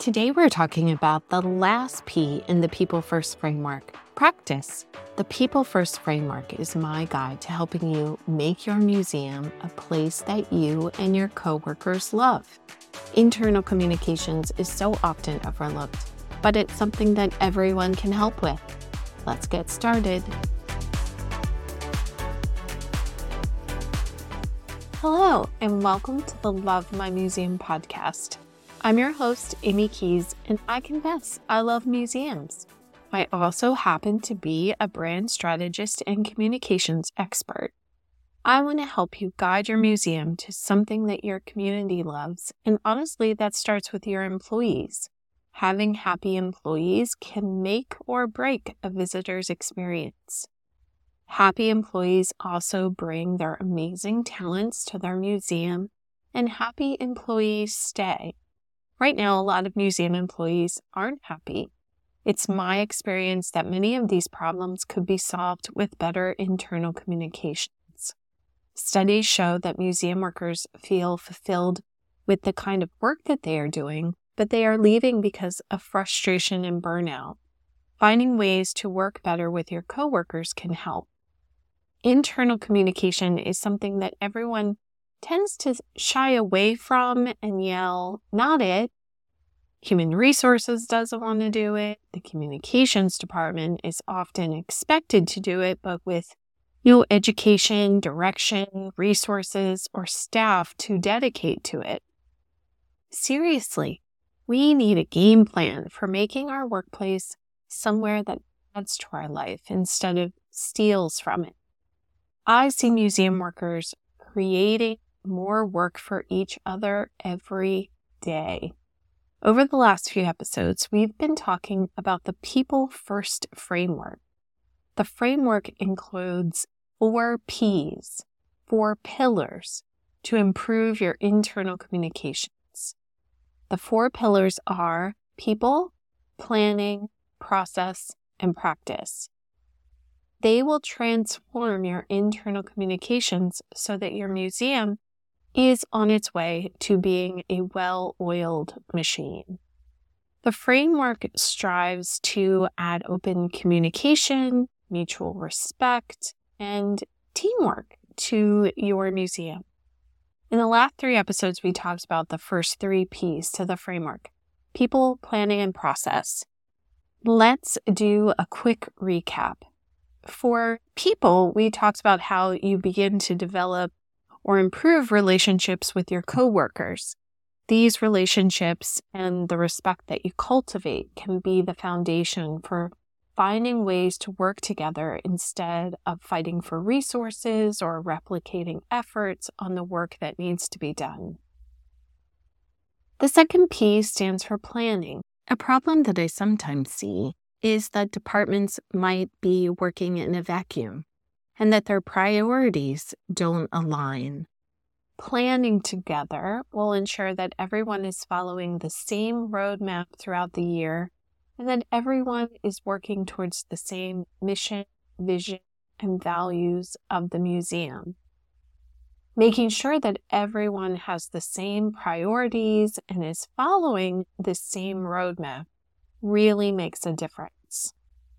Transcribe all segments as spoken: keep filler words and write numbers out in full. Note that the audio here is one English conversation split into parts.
Today we're talking about the last P in the People First framework, practice. The People First framework is my guide to helping you make your museum a place that you and your coworkers love. Internal communications is so often overlooked, but it's something that everyone can help with. Let's get started. Hello, and welcome to the Love My Museum podcast. I'm your host, Amy Keys, and I confess I love museums. I also happen to be a brand strategist and communications expert. I want to help you guide your museum to something that your community loves, and honestly, that starts with your employees. Having happy employees can make or break a visitor's experience. Happy employees also bring their amazing talents to their museum, and happy employees stay. Right now, a lot of museum employees aren't happy. It's my experience that many of these problems could be solved with better internal communications. Studies show that museum workers feel fulfilled with the kind of work that they are doing, but they are leaving because of frustration and burnout. Finding ways to work better with your coworkers can help. Internal communication is something that everyone tends to shy away from and yell, "Not it." Human resources doesn't want to do it. The communications department is often expected to do it, but with no education, direction, resources, or staff to dedicate to it. Seriously, we need a game plan for making our workplace somewhere that adds to our life instead of steals from it. I see museum workers creating more work for each other every day. Over the last few episodes, we've been talking about the People First framework. The framework includes four P's, four pillars to improve your internal communications. The four pillars are people, planning, process, and practice. They will transform your internal communications so that your museum is on its way to being a well-oiled machine. The framework strives to add open communication, mutual respect, and teamwork to your museum. In the last three episodes, we talked about the first three P's to the framework: people, planning, and process. Let's do a quick recap. For people, we talked about how you begin to develop or improve relationships with your coworkers. These relationships and the respect that you cultivate can be the foundation for finding ways to work together instead of fighting for resources or replicating efforts on the work that needs to be done. The second P stands for planning. A problem that I sometimes see is that departments might be working in a vacuum and that their priorities don't align. Planning together will ensure that everyone is following the same roadmap throughout the year and that everyone is working towards the same mission, vision, and values of the museum. Making sure that everyone has the same priorities and is following the same roadmap really makes a difference.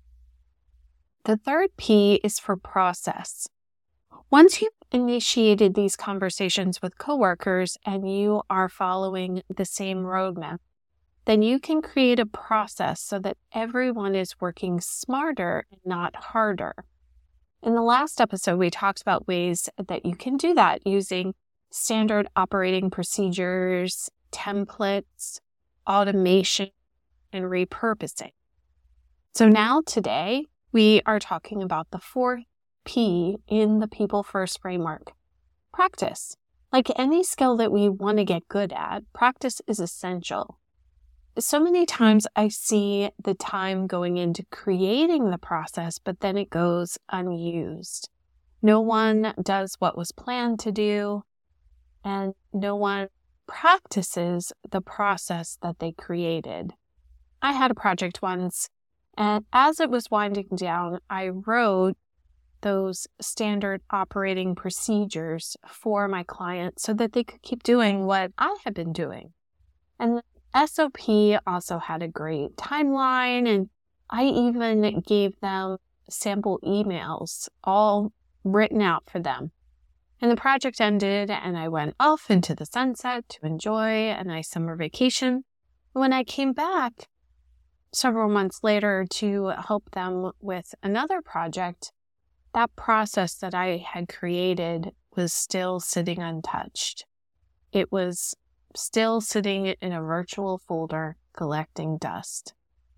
The third P is for process. Once you've initiated these conversations with coworkers and you are following the same roadmap, then you can create a process so that everyone is working smarter and not harder. In the last episode, we talked about ways that you can do that using standard operating procedures, templates, automation, and repurposing. So now today, we are talking about the fourth P in the People First framework, practice. Like any skill that we want to get good at, practice is essential. So many times I see the time going into creating the process, but then it goes unused. No one does what was planned to do, and no one practices the process that they created. I had a project once, and as it was winding down, I wrote those standard operating procedures for my client so that they could keep doing what I had been doing. And S O P also had a great timeline, and I even gave them sample emails all written out for them. And the project ended, and I went off into the sunset to enjoy a nice summer vacation. When I came back several months later to help them with another project, that process that I had created was still sitting untouched. It was still sitting in a virtual folder collecting dust.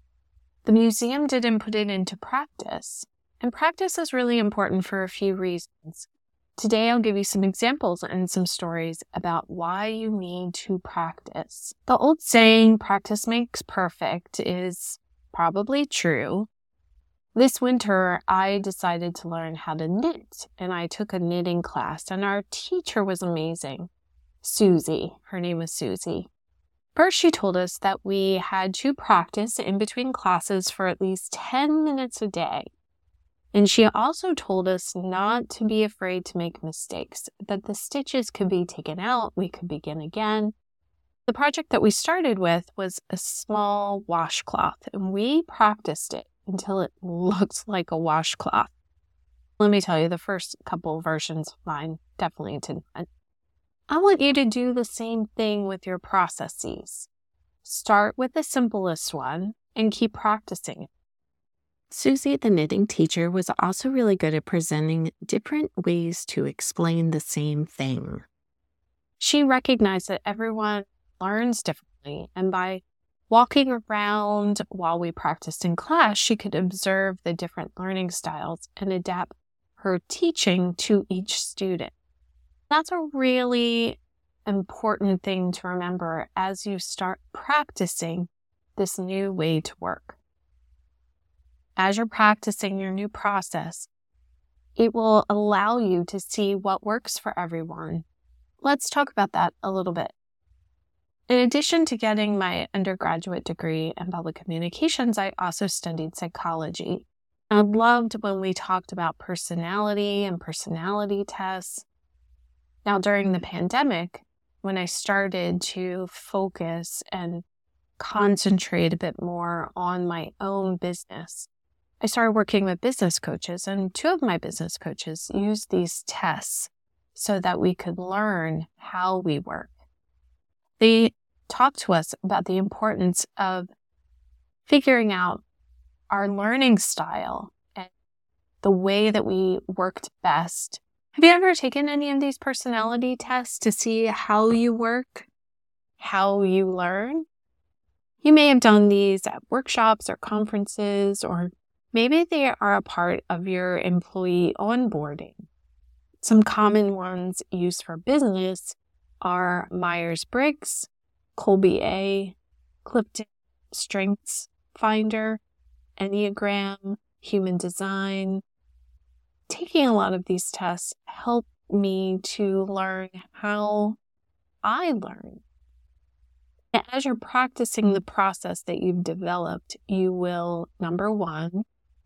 The museum didn't put it into practice, and practice is really important for a few reasons. Today, I'll give you some examples and some stories about why you need to practice. The old saying, practice makes perfect, is probably true. This winter, I decided to learn how to knit, and I took a knitting class, and our teacher was amazing. Susie. Her name was Susie. First, she told us that we had to practice in between classes for at least ten minutes a day. And she also told us not to be afraid to make mistakes, that the stitches could be taken out, we could begin again. The project that we started with was a small washcloth, and we practiced it until it looked like a washcloth. Let me tell you, the first couple versions of mine definitely did not. I want you to do the same thing with your processes. Start with the simplest one and keep practicing it. Susie, the knitting teacher, was also really good at presenting different ways to explain the same thing. She recognized that everyone learns differently, and by walking around while we practiced in class, she could observe the different learning styles and adapt her teaching to each student. That's a really important thing to remember as you start practicing this new way to work. As you're practicing your new process, it will allow you to see what works for everyone. Let's talk about that a little bit. In addition to getting my undergraduate degree in public communications, I also studied psychology. I loved when we talked about personality and personality tests. Now, during the pandemic, when I started to focus and concentrate a bit more on my own business, I started working with business coaches, and two of my business coaches used these tests so that we could learn how we work. They talked to us about the importance of figuring out our learning style and the way that we worked best. Have you ever taken any of these personality tests to see how you work, how you learn? You may have done these at workshops or conferences, or maybe they are a part of your employee onboarding. Some common ones used for business are Myers-Briggs, Kolbe-A, Clifton Strengths Finder, Enneagram, Human Design. Taking a lot of these tests helped me to learn how I learn. And as you're practicing the process that you've developed, you will, number one,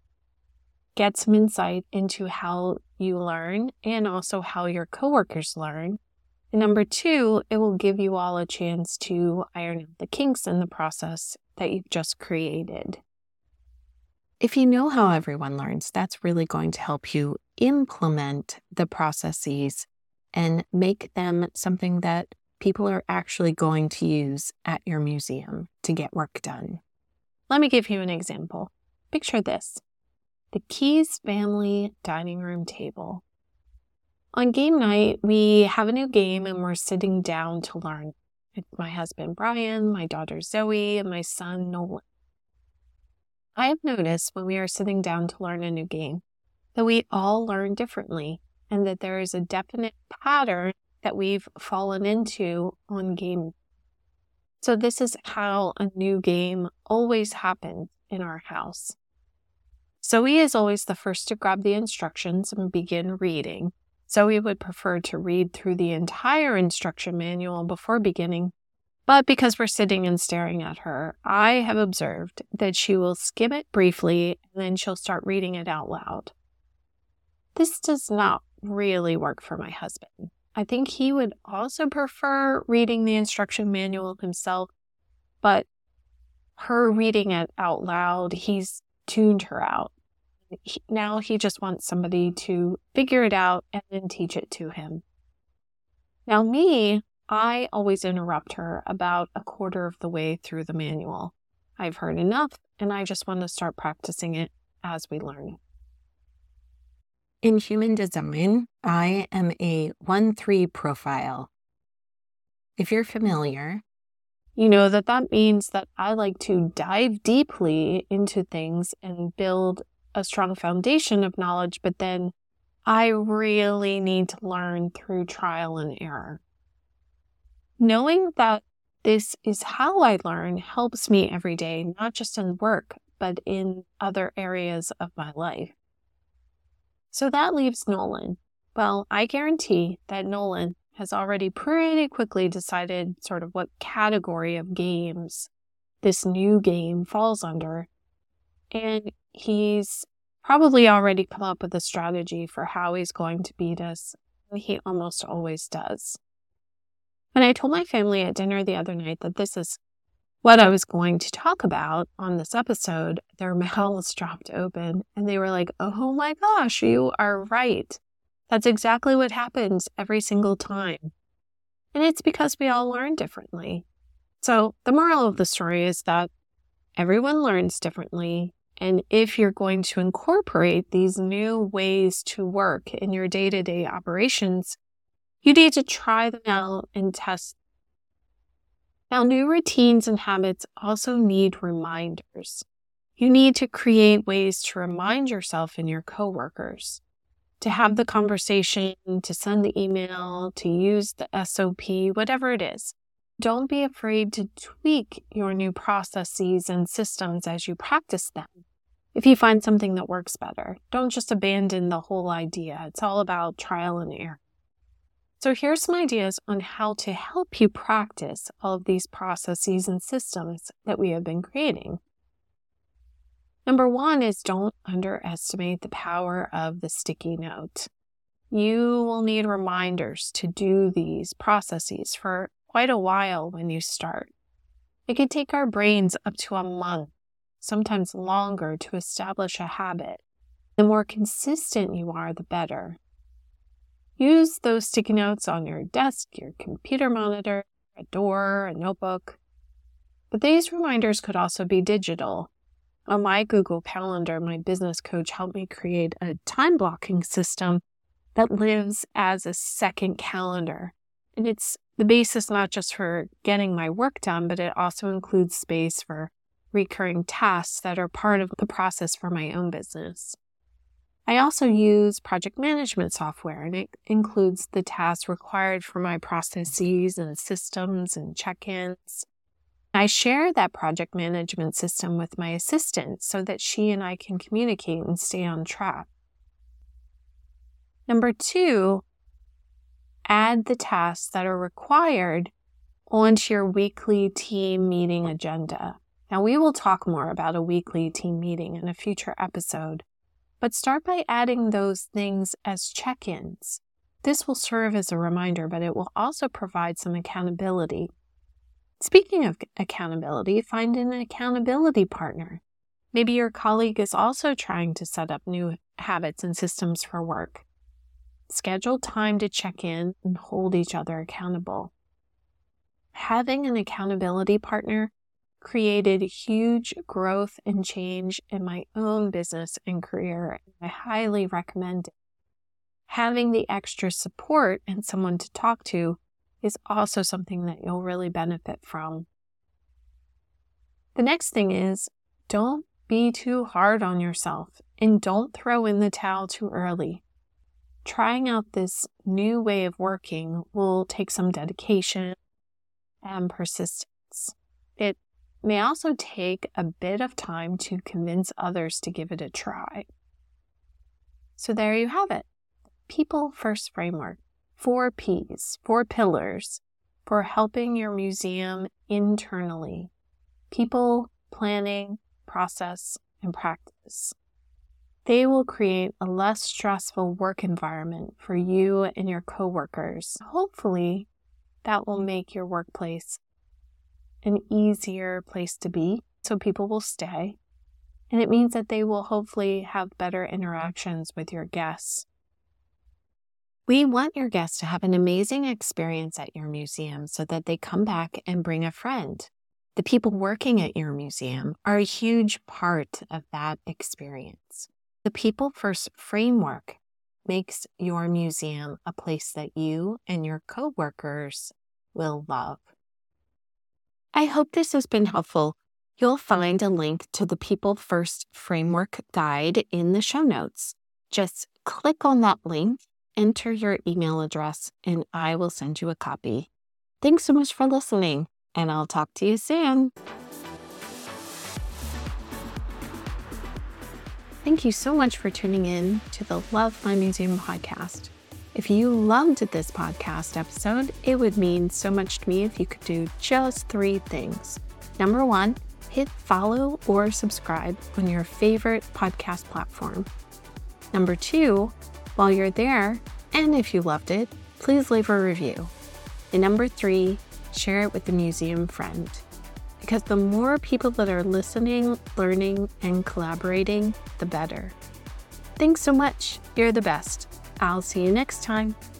get some insight into how you learn and also how your coworkers learn. And number two, it will give you all a chance to iron out the kinks in the process that you've just created. If you know how everyone learns, that's really going to help you implement the processes and make them something that people are actually going to use at your museum to get work done. Let me give you an example. Picture this: the Keys family dining room table. On game night, we have a new game and we're sitting down to learn. It's my husband, Brian, my daughter, Zoe, and my son, Nolan. I have noticed when we are sitting down to learn a new game that we all learn differently and that there is a definite pattern that we've fallen into on game. So this is how a new game always happens in our house. Zoe is always the first to grab the instructions and begin reading. Zoe would prefer to read through the entire instruction manual before beginning, but because we're sitting and staring at her, I have observed that she will skim it briefly and then she'll start reading it out loud. This does not really work for my husband. I think he would also prefer reading the instruction manual himself, but her reading it out loud, he's tuned her out. He, now he just wants somebody to figure it out and then teach it to him. Now me, I always interrupt her about a quarter of the way through the manual. I've heard enough, and I just want to start practicing it as we learn. In human design, I am a one three profile. If you're familiar, you know that that means that I like to dive deeply into things and build a strong foundation of knowledge, but then I really need to learn through trial and error. Knowing that this is how I learn helps me every day, not just in work, but in other areas of my life. So that leaves Nolan. Well, I guarantee that Nolan has already pretty quickly decided sort of what category of games this new game falls under. And he's probably already come up with a strategy for how he's going to beat us. He almost always does. When I told my family at dinner the other night that this is what I was going to talk about on this episode, their mouths dropped open and they were like, oh my gosh, you are right. That's exactly what happens every single time. And it's because we all learn differently. So the moral of the story is that everyone learns differently. And if you're going to incorporate these new ways to work in your day-to-day operations, you need to try them out and test. Now, new routines and habits also need reminders. You need to create ways to remind yourself and your coworkers, to have the conversation, to send the email, to use the S O P, whatever it is. Don't be afraid to tweak your new processes and systems as you practice them. If you find something that works better, don't just abandon the whole idea. It's all about trial and error. So here's some ideas on how to help you practice all of these processes and systems that we have been creating. Number one is don't underestimate the power of the sticky note. You will need reminders to do these processes for quite a while when you start. It can take our brains up to a month, sometimes longer, to establish a habit. The more consistent you are, the better. Use those sticky notes on your desk, your computer monitor, a door, a notebook. But these reminders could also be digital. On my Google Calendar, my business coach helped me create a time blocking system that lives as a second calendar. And it's the basis not just for getting my work done, but it also includes space for recurring tasks that are part of the process for my own business. I also use project management software, and it includes the tasks required for my processes and systems and check-ins. I share that project management system with my assistant so that she and I can communicate and stay on track. Number two, add the tasks that are required onto your weekly team meeting agenda. Now, we will talk more about a weekly team meeting in a future episode, but start by adding those things as check-ins. This will serve as a reminder, but it will also provide some accountability. Speaking of accountability, find an accountability partner. Maybe your colleague is also trying to set up new habits and systems for work. Schedule time to check in and hold each other accountable. Having an accountability partner created huge growth and change in my own business and career. I highly recommend it. Having the extra support and someone to talk to is also something that you'll really benefit from. The next thing is, don't be too hard on yourself and don't throw in the towel too early. Trying out this new way of working will take some dedication and persistence. It may also take a bit of time to convince others to give it a try. So there you have it. People First Framework. Four P's, four pillars for helping your museum internally. People, planning, process, and practice. They will create a less stressful work environment for you and your coworkers. Hopefully, that will make your workplace an easier place to be, so people will stay. And it means that they will hopefully have better interactions with your guests. We want your guests to have an amazing experience at your museum so that they come back and bring a friend. The people working at your museum are a huge part of that experience. The People First framework makes your museum a place that you and your coworkers will love. I hope this has been helpful. You'll find a link to the People First framework guide in the show notes. Just click on that link, enter your email address, and I will send you a copy. Thanks so much for listening, and I'll talk to you soon. Thank you so much for tuning in to the Love My Museum podcast. If you loved this podcast episode, it would mean so much to me if you could do just three things. Number one, hit follow or subscribe on your favorite podcast platform. Number two, while you're there, and if you loved it, please leave a review. And number three, share it with a museum friend. Because the more people that are listening, learning, and collaborating, the better. Thanks so much. You're the best. I'll see you next time.